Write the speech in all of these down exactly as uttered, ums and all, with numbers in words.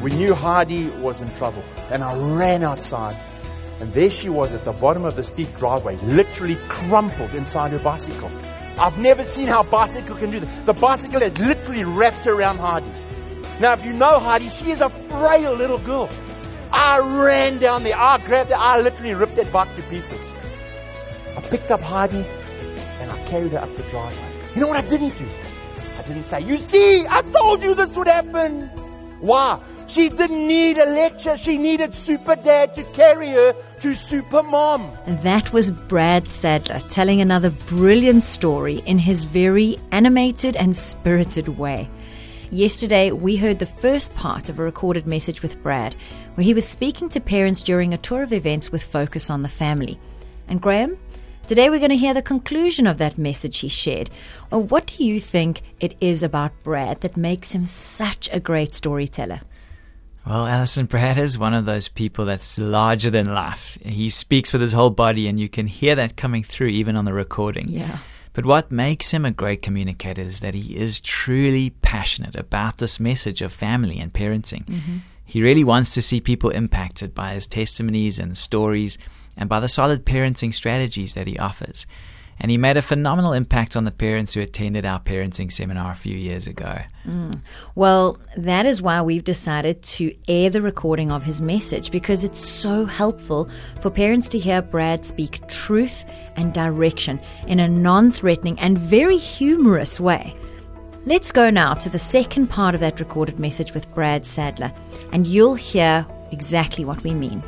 we knew Heidi was in trouble. And I ran outside. And there she was at the bottom of the steep driveway, literally crumpled inside her bicycle. I've never seen how a bicycle can do that. The bicycle had literally wrapped around Heidi. Now, if you know Heidi, she is a frail little girl. I ran down there. I grabbed her. I literally ripped that bike to pieces. I picked up Heidi and I carried her up the driveway. You know what I didn't do? I didn't say, you see, I told you this would happen. Why? She didn't need a lecture. She needed Super Dad to carry her to Super Mom. And that was Brad Sadler telling another brilliant story in his very animated and spirited way. Yesterday, we heard the first part of a recorded message with Brad, where he was speaking to parents during a tour of events with focus on the family. And Graham, today we're going to hear the conclusion of that message he shared. Well, what do you think it is about Brad that makes him such a great storyteller? Well, Alison, Brad is one of those people that's larger than life. He speaks with his whole body, and you can hear that coming through even on the recording. Yeah. But what makes him a great communicator is that he is truly passionate about this message of family and parenting. Mm-hmm. He really wants to see people impacted by his testimonies and stories and by the solid parenting strategies that he offers. And he made a phenomenal impact on the parents who attended our parenting seminar a few years ago. Mm. Well, that is why we've decided to air the recording of his message, because it's so helpful for parents to hear Brad speak truth and direction in a non-threatening and very humorous way. Let's go now to the second part of that recorded message with Brad Sadler, and you'll hear exactly what we mean.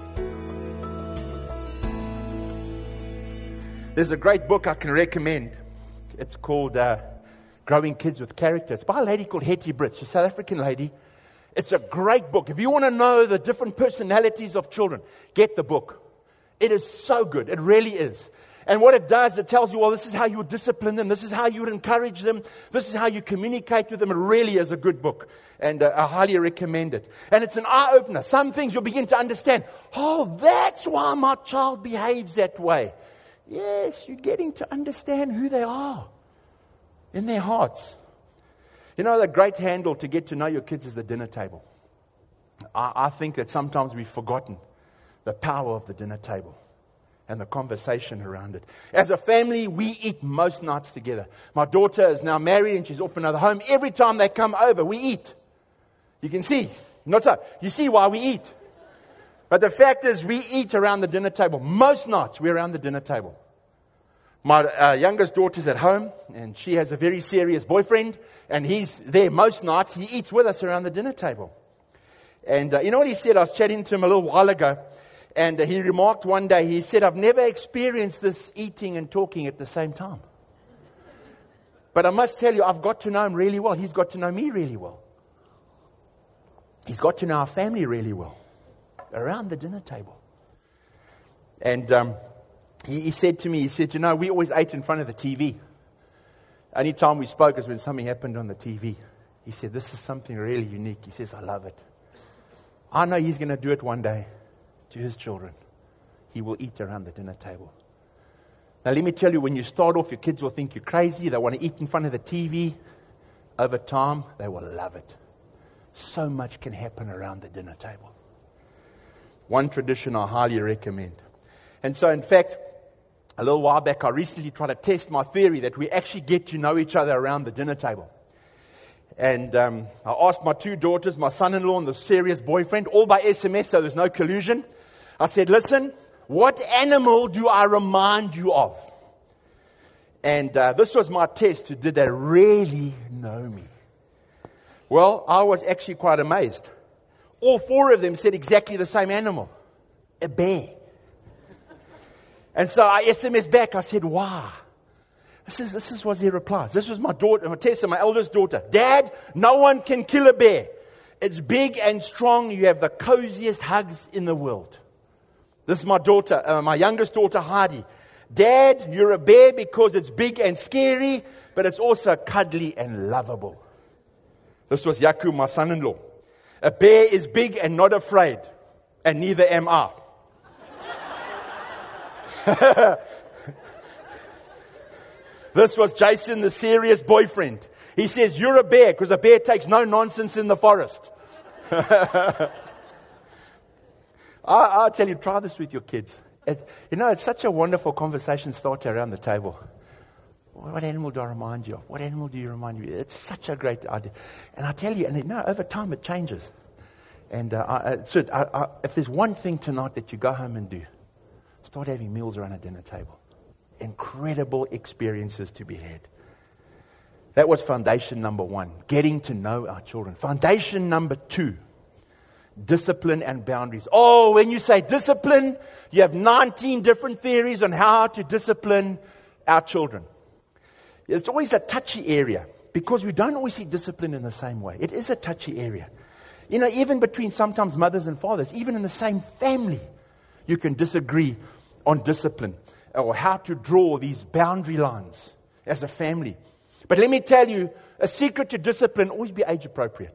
There's a great book I can recommend. It's called uh, Growing Kids with Character. It's by a lady called Hetty Britt. She's a South African lady. It's a great book. If you want to know the different personalities of children, get the book. It is so good. It really is. And what it does, it tells you, well, this is how you would discipline them. This is how you would encourage them. This is how you communicate with them. It really is a good book. And uh, I highly recommend it. And it's an eye-opener. Some things you'll begin to understand. Oh, that's why my child behaves that way. Yes, you're getting to understand who they are in their hearts. You know, the great handle to get to know your kids is the dinner table. I, I think that sometimes we've forgotten the power of the dinner table and the conversation around it. As a family, we eat most nights together. My daughter is now married and she's off another home. Every time they come over, we eat. You can see. Not so. You see why we eat. But the fact is, we eat around the dinner table. Most nights, we're around the dinner table. My uh, youngest daughter's at home, and she has a very serious boyfriend, and he's there most nights. He eats with us around the dinner table. And uh, you know what he said? I was chatting to him a little while ago, and uh, he remarked one day, he said, I've never experienced this eating and talking at the same time. But I must tell you, I've got to know him really well. He's got to know me really well. He's got to know our family really well. Around the dinner table. And um, he, he said to me, he said, you know, we always ate in front of the T V. Only time we spoke is when something happened on the T V. He said, this is something really unique. He says, I love it. I know he's going to do it one day to his children. He will eat around the dinner table. Now, let me tell you, when you start off, your kids will think you're crazy. They want to eat in front of the T V. Over time, they will love it. So much can happen around the dinner table. One tradition I highly recommend. And so, in fact, a little while back, I recently tried to test my theory that we actually get to know each other around the dinner table. And um, I asked my two daughters, my son-in-law and the serious boyfriend, all by S M S, so there's no collusion. I said, listen, what animal do I remind you of? And uh, this was my test. Did they really know me? Well, I was actually quite amazed. All four of them said exactly the same animal. A bear. And so I S M S back. I said, why? This is, this is was their replies. This was my daughter, my Tessa, my eldest daughter. Dad, no one can kill a bear. It's big and strong. You have the coziest hugs in the world. This is my daughter, uh, my youngest daughter, Heidi. Dad, you're a bear because it's big and scary, but it's also cuddly and lovable. This was Yaku, my son-in-law. A bear is big and not afraid, and neither am I. This was Jason, the serious boyfriend. He says, you're a bear, because a bear takes no nonsense in the forest. I, I'll tell you, try this with your kids. It, you know, it's such a wonderful conversation starter around the table. What animal do I remind you of? What animal do you remind you of? It's such a great idea. And I tell you, and you know, over time it changes. And uh, I, so I, I, if there's one thing tonight that you go home and do, start having meals around a dinner table. Incredible experiences to be had. That was foundation number one, getting to know our children. Foundation number two, discipline and boundaries. Oh, when you say discipline, you have nineteen different theories on how to discipline our children. It's always a touchy area because we don't always see discipline in the same way. It is a touchy area. You know, even between sometimes mothers and fathers, even in the same family, you can disagree on discipline or how to draw these boundary lines as a family. But let me tell you, a secret to discipline, always be age appropriate.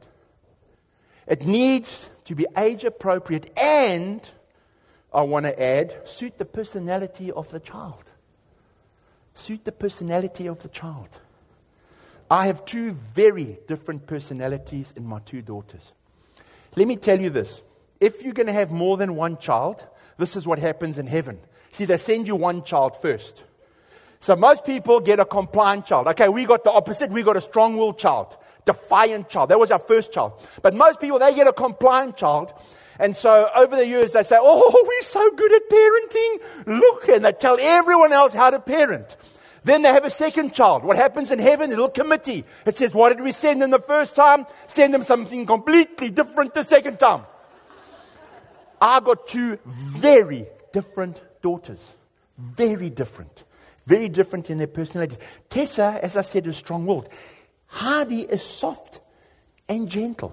It needs to be age appropriate and, I want to add, suit the personality of the child. Suit the personality of the child. I have two very different personalities in my two daughters. Let me tell you this. If you're going to have more than one child, this is what happens in heaven. See, they send you one child first. So most people get a compliant child. Okay, we got the opposite. We got a strong-willed child, defiant child. That was our first child. But most people, they get a compliant child. And so over the years, they say, oh, we're so good at parenting. Look, and they tell everyone else how to parent. Then they have a second child. What happens in heaven? A little committee. It says, what did we send them the first time? Send them something completely different the second time. I got two very different daughters. Very different. Very different in their personalities. Tessa, as I said, is strong-willed. Hardy is soft and gentle.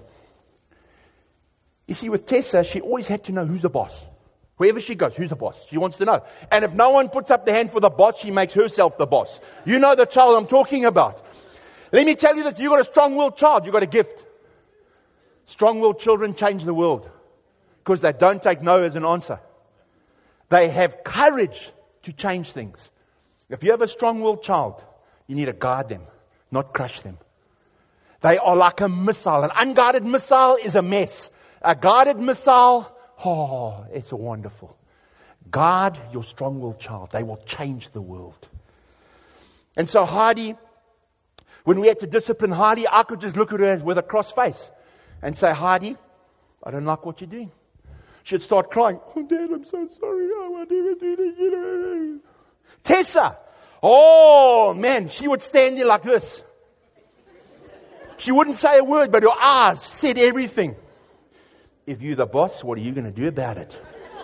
You see, with Tessa, she always had to know who's the boss. Wherever she goes, who's the boss? She wants to know. And if no one puts up their hand for the boss, she makes herself the boss. You know the child I'm talking about. Let me tell you this. You've got a strong-willed child. You've got a gift. Strong-willed children change the world because they don't take no as an answer. They have courage to change things. If you have a strong-willed child, you need to guard them, not crush them. They are like a missile. An unguarded missile is a mess. A guarded missile, oh, it's wonderful. Guard your strong-willed child. They will change the world. And so Heidi, when we had to discipline Heidi, I could just look at her with a cross face and say, Heidi, I don't like what you're doing. She'd start crying. Oh, Dad, I'm so sorry. I won't ever do that again. Tessa, oh, man, she would stand there like this. She wouldn't say a word, but her eyes said everything. If you're the boss, what are you going to do about it?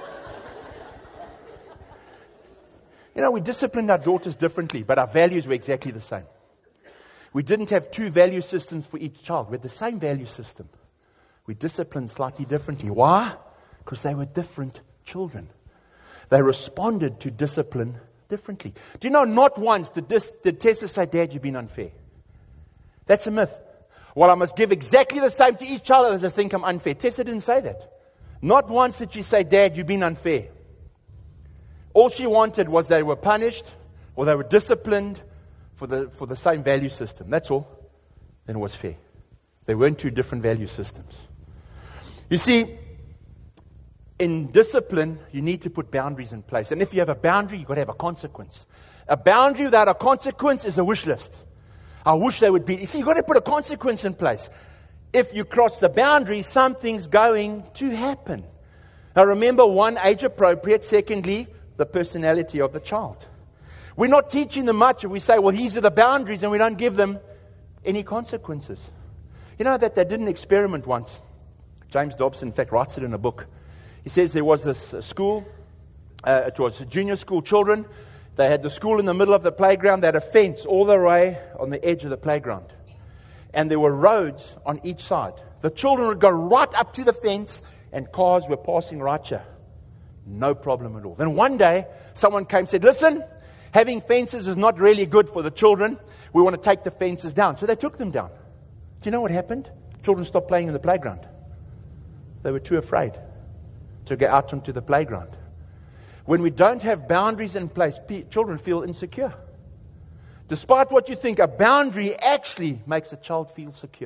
You know, we disciplined our daughters differently, but our values were exactly the same. We didn't have two value systems for each child. We had the same value system. We disciplined slightly differently. Why? Because they were different children. They responded to discipline differently. Do you know, not once did, this, did Tessa say, Dad, you've been unfair. That's a myth. Well, I must give exactly the same to each child as I think I'm unfair. Tessa didn't say that. Not once did she say, Dad, you've been unfair. All she wanted was they were punished or they were disciplined for the, for the same value system. That's all. Then it was fair. They weren't two different value systems. You see, in discipline, you need to put boundaries in place. And if you have a boundary, you've got to have a consequence. A boundary without a consequence is a wish list. I wish they would be. You see, you've got to put a consequence in place. If you cross the boundary, something's going to happen. Now remember, one, age appropriate. Secondly, the personality of the child. We're not teaching them much if we say, well, these are the boundaries, and we don't give them any consequences. You know that they did an experiment once. James Dobson, in fact, writes it in a book. He says there was this school, uh, it was junior school children. They had the school in the middle of the playground. They had a fence all the way on the edge of the playground. And there were roads on each side. The children would go right up to the fence, and cars were passing right here. No problem at all. Then one day, someone came and said, listen, having fences is not really good for the children. We want to take the fences down. So they took them down. Do you know what happened? Children stopped playing in the playground. They were too afraid to get out onto the playground. When we don't have boundaries in place, children feel insecure. Despite what you think, a boundary actually makes a child feel secure.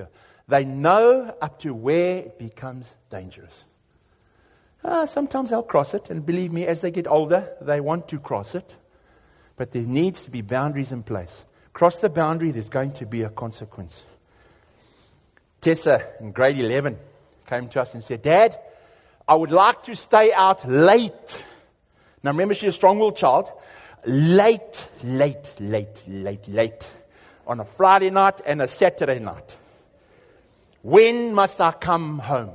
They know up to where it becomes dangerous. Uh, sometimes they'll cross it, and believe me, as they get older, they want to cross it. But there needs to be boundaries in place. Cross the boundary, there's going to be a consequence. Tessa, in grade eleven, came to us and said, Dad, I would like to stay out late. Now remember, she's a strong-willed child. Late, late, late, late, late. On a Friday night and a Saturday night. When must I come home?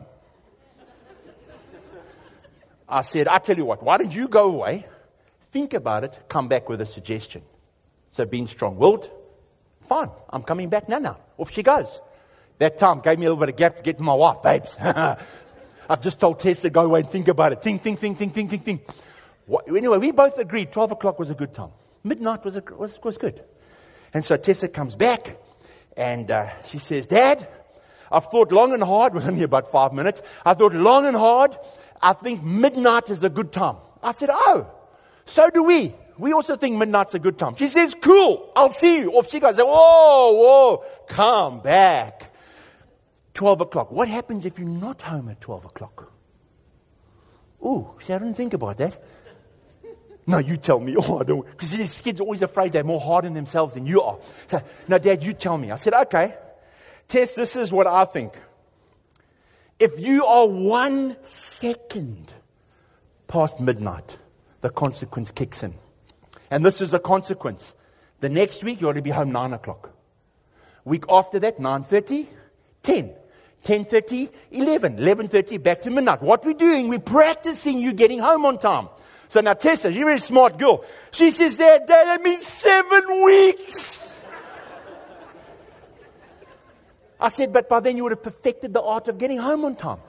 I said, I tell you what, why don't you go away, think about it, come back with a suggestion. So being strong-willed, fine, I'm coming back now now. Off she goes. That time gave me a little bit of gap to get to my wife, babes. I've just told Tessa, go away and think about it. Think, think, think, think, think, think, think. What, anyway, we both agreed twelve o'clock was a good time. Midnight was, a, was, was good. And so Tessa comes back and uh, she says, Dad, I've thought long and hard. It was only about five minutes. I thought long and hard. I think midnight is a good time. I said, oh, so do we. We also think midnight's a good time. She says, cool, I'll see you. Off she goes. Whoa, whoa, come back. twelve o'clock. What happens if you're not home at twelve o'clock? Ooh, see, I didn't think about that. No, you tell me. Oh, I don't. Because these kids are always afraid they're more hard on themselves than you are. So, no, Dad, you tell me. I said, okay. Tess, this is what I think. If you are one second past midnight, the consequence kicks in. And this is the consequence. The next week, you ought to be home nine o'clock. Week after that, nine thirty, ten. ten thirty, eleven. eleven thirty, back to midnight. What we're doing, we're practicing you getting home on time. So now Tessa, you're a very smart girl. She says, Dad, Dad, that means seven weeks. I said, but by then you would have perfected the art of getting home on time.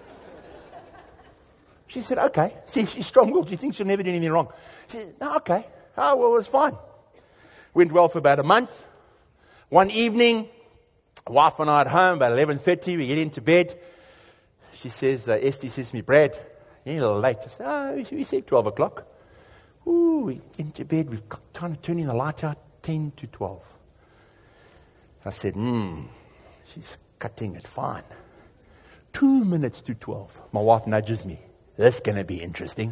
She said, okay. See, she's strong-willed. She thinks she'll never do anything wrong. She said, no, okay. Oh, well, it was fine. Went well for about a month. One evening, wife and I at home, about eleven thirty, we get into bed. She says, uh, Esty says to me, Brad, you're a little late. I said, oh, we said twelve o'clock. Ooh, we get into bed. We've kind of turning the light out, ten to twelve. I said, hmm, she's cutting it fine. Two minutes to twelve. My wife nudges me. That's going to be interesting.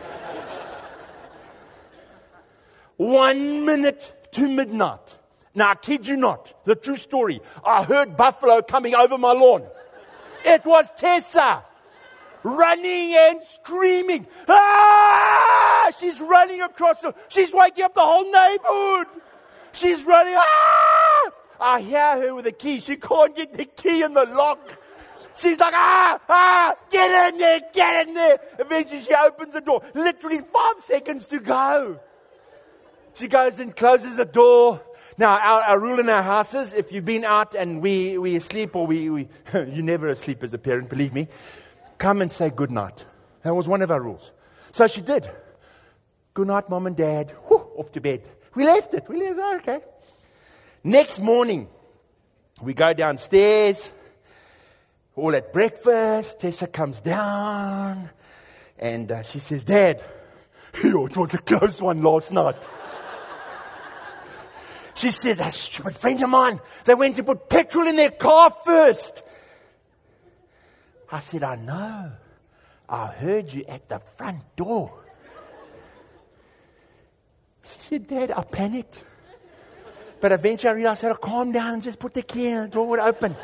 One minute to midnight. Now, I kid you not, the true story. I heard buffalo coming over my lawn. It was Tessa running and screaming. Ah! She's running across the... She's waking up the whole neighborhood. She's running. Ah! I hear her with the key. She can't get the key in the lock. She's like, ah, ah, get in there, get in there. Eventually she opens the door. Literally five seconds to go. She goes and closes the door. Now, our, our rule in our houses, if you've been out and we, we asleep or we, we you're never asleep as a parent, believe me, come and say good night. That was one of our rules. So she did. Good night, Mom and Dad. Whew, off to bed. We left it. We left it. Oh, okay. Next morning, we go downstairs. All at breakfast. Tessa comes down. And uh, she says, Dad, yo, it was a close one last night. She said, that stupid friend of mine, they went to put petrol in their car first. I said, I know. I heard you at the front door. She said, Dad, I panicked. But eventually I realized I had to calm down and just put the key in and the door would open.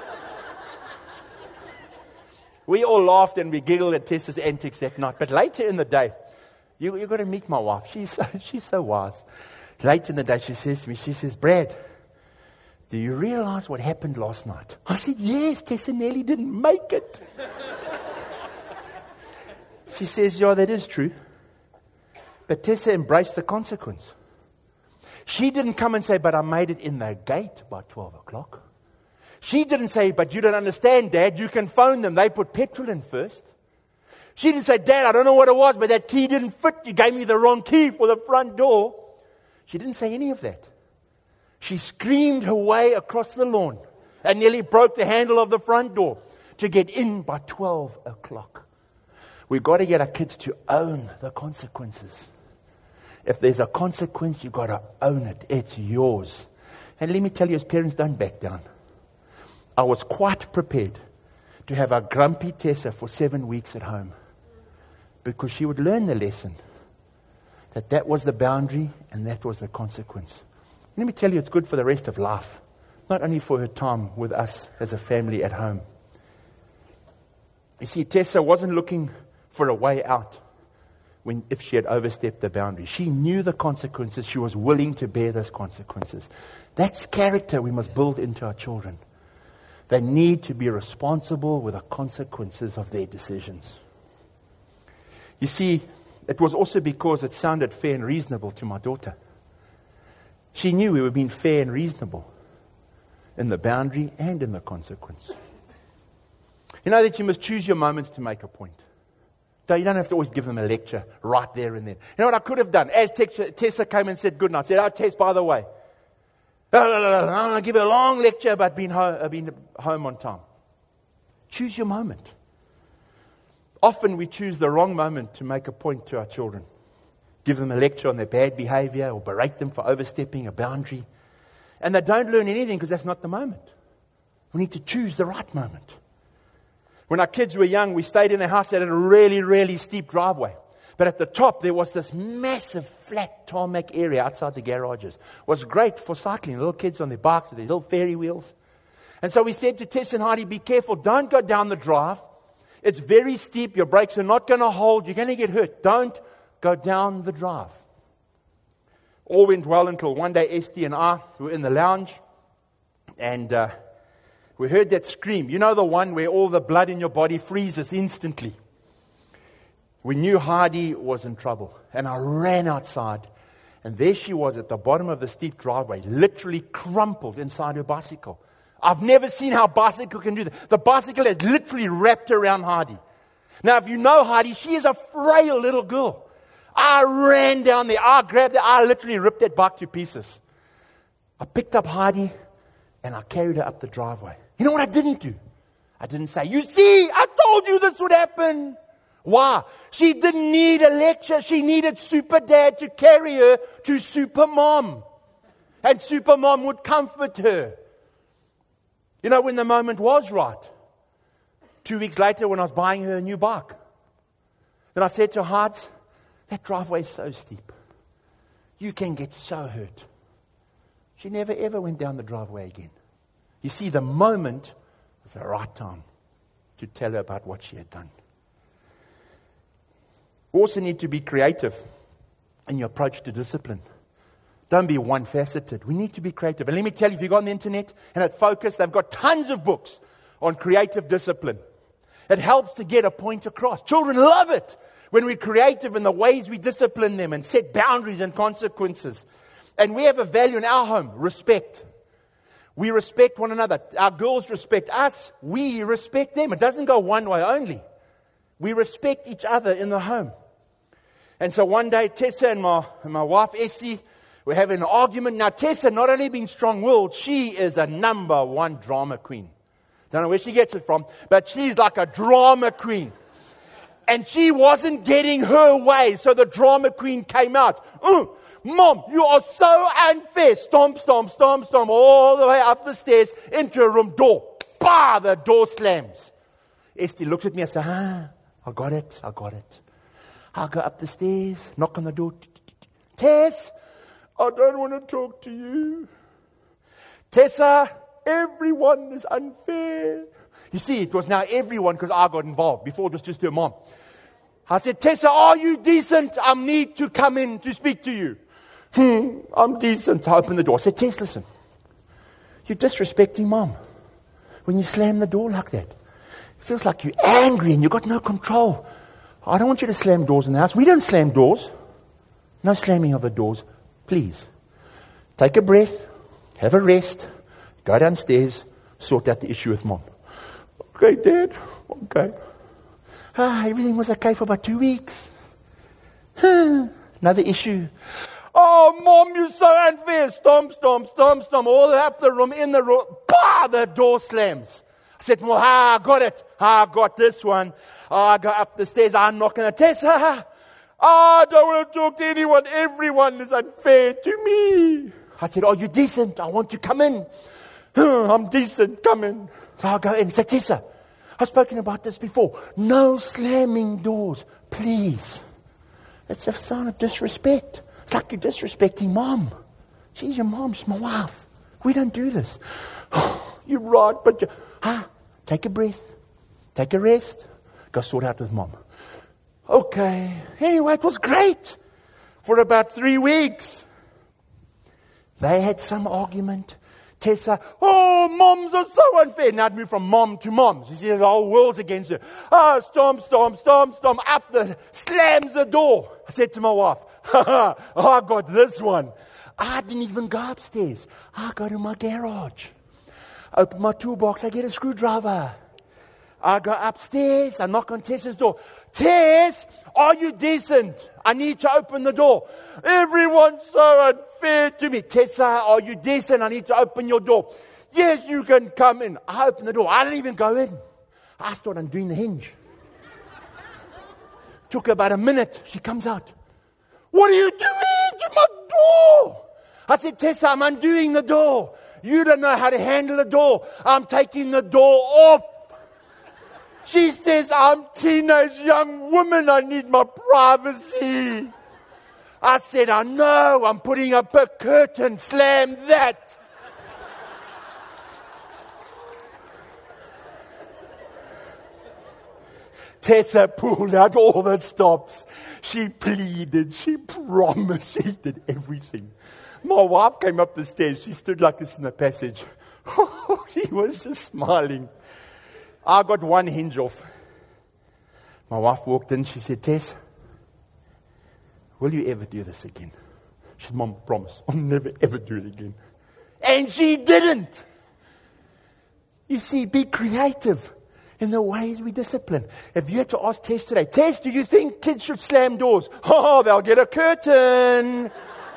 We all laughed and we giggled at Tessa's antics that night. But later in the day, you, you've got to meet my wife. She's so, she's so wise. Late in the day, she says to me, she says, Brad, do you realize what happened last night? I said, yes, Tessa nearly didn't make it. She says, yeah, that is true. But Tessa embraced the consequence. She didn't come and say, but I made it in the gate by twelve o'clock. She didn't say, but you don't understand, Dad, you can phone them. They put petrol in first. She didn't say, Dad, I don't know what it was, but that key didn't fit. You gave me the wrong key for the front door. She didn't say any of that. She screamed her way across the lawn and nearly broke the handle of the front door to get in by twelve o'clock. We've got to get our kids to own the consequences. If there's a consequence, you've got to own it. It's yours. And let me tell you, as parents, don't back down. I was quite prepared to have a grumpy Tessa for seven weeks at home, because she would learn the lesson that that was the boundary and that was the consequence. Let me tell you, it's good for the rest of life, not only for her time with us as a family at home. You see, Tessa wasn't looking for a way out when if she had overstepped the boundary. She knew the consequences. She was willing to bear those consequences. That's character we must build into our children. They need to be responsible with the consequences of their decisions. You see, it was also because it sounded fair and reasonable to my daughter. She knew we were being fair and reasonable in the boundary and in the consequence. You know that you must choose your moments to make a point. So you don't have to always give them a lecture right there and then. You know what I could have done? As Tessa came and said good night, I said, oh, Tess, by the way, I'm going to give her a long lecture about being home, being home on time. Choose your moment. Often we choose the wrong moment to make a point to our children. Give them a lecture on their bad behavior or berate them for overstepping a boundary. And they don't learn anything because that's not the moment. We need to choose the right moment. When our kids were young, we stayed in a house that had a really, really steep driveway. But at the top, there was this massive flat tarmac area outside the garages. It was great for cycling, little kids on their bikes with their little fairy wheels. And so we said to Tess and Heidi, be careful, don't go down the drive. It's very steep, your brakes are not going to hold, you're going to get hurt. Don't go down the drive. All went well until one day Esty and I were in the lounge, and uh, we heard that scream. You know the one where all the blood in your body freezes instantly. We knew Heidi was in trouble, and I ran outside, and there she was at the bottom of the steep driveway, literally crumpled inside her bicycle. I've never seen how a bicycle can do that. The bicycle had literally wrapped around Heidi. Now, if you know Heidi, she is a frail little girl. I ran down there, I grabbed her, I literally ripped that bike to pieces. I picked up Heidi, and I carried her up the driveway. You know what I didn't do? I didn't say, you see, I told you this would happen. Why? She didn't need a lecture. She needed Super Dad to carry her to Super Mom. And Super Mom would comfort her. You know, when the moment was right, two weeks later when I was buying her a new bike, then I said to her, Hearts, that driveway is so steep. You can get so hurt. She never ever went down the driveway again. You see, the moment was the right time to tell her about what she had done. We also need to be creative in your approach to discipline. Don't be one-faceted. We need to be creative. And let me tell you, if you go on the internet and at Focus, they've got tons of books on creative discipline. It helps to get a point across. Children love it when we're creative in the ways we discipline them and set boundaries and consequences. And we have a value in our home, respect. We respect one another. Our girls respect us. We respect them. It doesn't go one way only. We respect each other in the home. And so one day, Tessa and my, and my wife, Essie, were having an argument. Now, Tessa, not only being strong-willed, she is a number one drama queen. Don't know where she gets it from, but she's like a drama queen. And she wasn't getting her way, so the drama queen came out. Mm, Mom, you are so unfair. Stomp, stomp, stomp, stomp, all the way up the stairs into a room door. Bah, the door slams. Esty looks at me and says, ah, I got it, I got it. I'll go up the stairs, knock on the door. Tess, I don't want to talk to you. Tessa, everyone is unfair. You see, it was now everyone because I got involved. Before it was just her mom. I said, Tessa, are you decent? I need to come in to speak to you. Hmm, I'm decent. I opened the door. I said, Tess, listen. You're disrespecting Mom when you slam the door like that. It feels like you're angry and you've got no control. I don't want you to slam doors in the house. We don't slam doors. No slamming of the doors. Please, take a breath, have a rest, go downstairs, sort out the issue with Mom. Okay, Dad. Okay. Ah, everything was okay for about two weeks. Huh. Another issue. Oh, Mom, you're so unfair. Stomp, stomp, stomp, stomp. All up the room, in the room. Bah, the door slams. I said, well, ah, I got it. Ah, I got this one. Oh, I go up the stairs. I'm not going to test. Ah, I don't want to talk to anyone. Everyone is unfair to me. I said, are you decent? I want to come in. I'm decent. Come in. So I'll go in and say, Tessa, I've spoken about this before. No slamming doors, please. It's a sign of disrespect. It's like you're disrespecting Mom. She's your mom, she's my wife. We don't do this. Oh, you're right, but you... Ah, take a breath. Take a rest. Go sort out with Mom. Okay. Anyway, it was great. For about three weeks. They had some argument. Tessa, oh, moms are so unfair. Now I'd move from mom to mom. She says the whole world's against her. Oh, stomp, stomp, stomp, stomp. Up the, slams the door. I said to my wife, ha ha, I got this one. I didn't even go upstairs. I go to my garage. Open my toolbox. I get a screwdriver. I go upstairs. I knock on Tessa's door. Tess, are you decent? I need to open the door. Everyone's so unfair to me. Tessa, are you decent? I need to open your door. Yes, you can come in. I open the door. I don't even go in. I start undoing the hinge. Took about a minute. She comes out. What are you doing to my door? I said, Tessa, I'm undoing the door. You don't know how to handle a door. I'm taking the door off. She says, I'm teenage young woman. I need my privacy. I said, I know. I'm putting up a curtain. Slam that. Tessa pulled out all the stops. She pleaded. She promised. She did everything. My wife came up the stairs. She stood like this in the passage. She was just smiling. I got one hinge off. My wife walked in. She said, Tess, will you ever do this again? She said, Mom, promise. I'll never, ever do it again. And she didn't. You see, be creative in the ways we discipline. If you had to ask Tess today, Tess, do you think kids should slam doors? Oh, they'll get a curtain.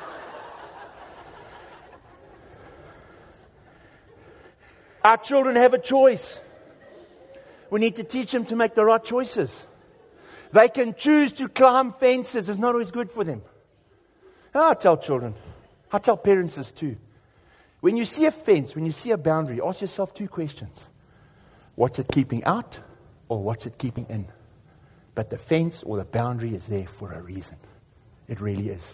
Our children have a choice. We need to teach them to make the right choices. They can choose to climb fences. It's not always good for them. I tell children, I tell parents this too. When you see a fence, when you see a boundary, ask yourself two questions. What's it keeping out, or what's it keeping in? But the fence or the boundary is there for a reason. It really is.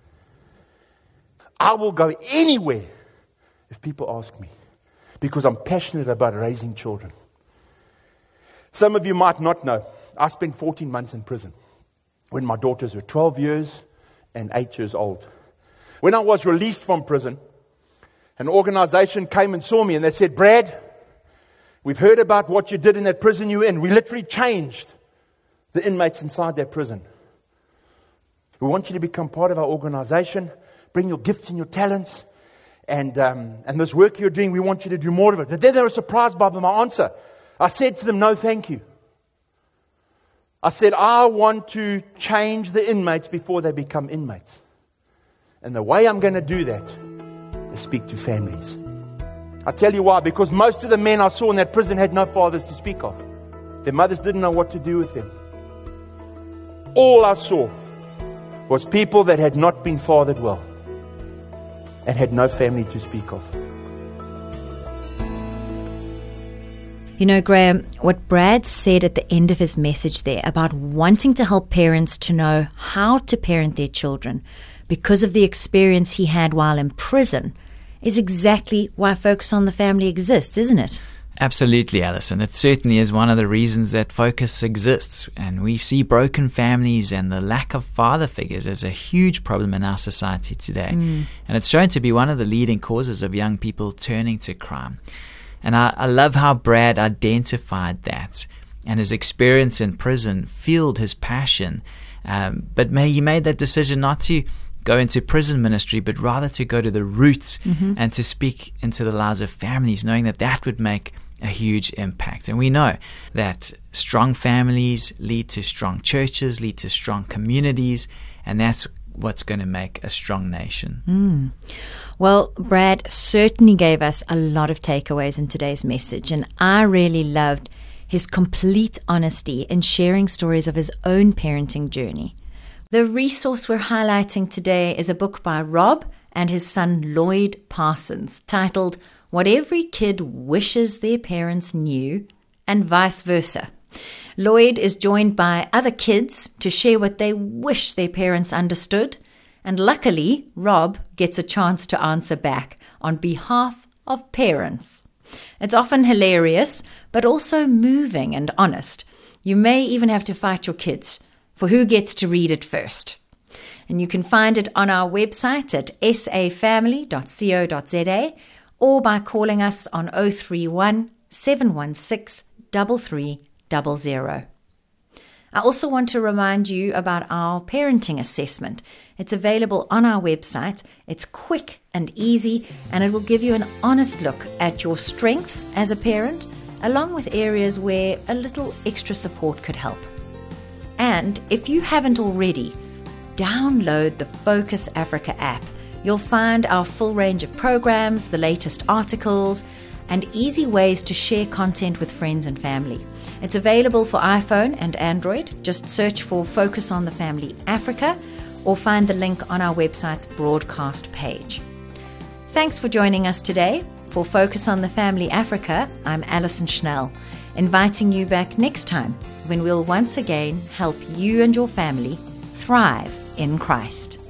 I will go anywhere if people ask me, because I'm passionate about raising children. Some of you might not know, I spent fourteen months in prison when my daughters were twelve years and eight years old. When I was released from prison, an organization came and saw me and they said, Brad, we've heard about what you did in that prison you were in. We literally changed the inmates inside that prison. We want you to become part of our organization, bring your gifts and your talents, and um, and this work you're doing, we want you to do more of it. But then they were surprised by my answer. I said to them, no, thank you. I said, I want to change the inmates before they become inmates. And the way I'm going to do that is speak to families. I tell you why, because most of the men I saw in that prison had no fathers to speak of. Their mothers didn't know what to do with them. All I saw was people that had not been fathered well and had no family to speak of. You know, Graham, what Brad said at the end of his message there about wanting to help parents to know how to parent their children because of the experience he had while in prison is exactly why Focus on the Family exists, isn't it? Absolutely, Alison. It certainly is one of the reasons that Focus exists. And we see broken families and the lack of father figures as a huge problem in our society today. Mm. And it's shown to be one of the leading causes of young people turning to crime. And I, I love how Brad identified that, and his experience in prison fueled his passion. Um, but may, he made that decision not to go into prison ministry, but rather to go to the roots mm-hmm. and to speak into the lives of families, knowing that that would make a huge impact. And we know that strong families lead to strong churches, lead to strong communities, and that's what's going to make a strong nation. Mm. Well, Brad certainly gave us a lot of takeaways in today's message, and I really loved his complete honesty in sharing stories of his own parenting journey. The resource we're highlighting today is a book by Rob and his son Lloyd Parsons titled what every kid wishes their parents knew, and vice versa. Lloyd is joined by other kids to share what they wish their parents understood, and luckily, Rob gets a chance to answer back on behalf of parents. It's often hilarious, but also moving and honest. You may even have to fight your kids for who gets to read it first. And you can find it on our website at s a family dot co dot z a or by calling us on oh three one, seven one six, three three zero zero. I also want to remind you about our parenting assessment. It's available on our website. It's quick and easy, and it will give you an honest look at your strengths as a parent, along with areas where a little extra support could help. And if you haven't already, download the Focus Africa app. You'll find our full range of programs, the latest articles, and easy ways to share content with friends and family. It's available for iPhone and Android. Just search for Focus on the Family Africa or find the link on our website's broadcast page. Thanks for joining us today. For Focus on the Family Africa, I'm Alison Schnell, inviting you back next time when we'll once again help you and your family thrive in Christ.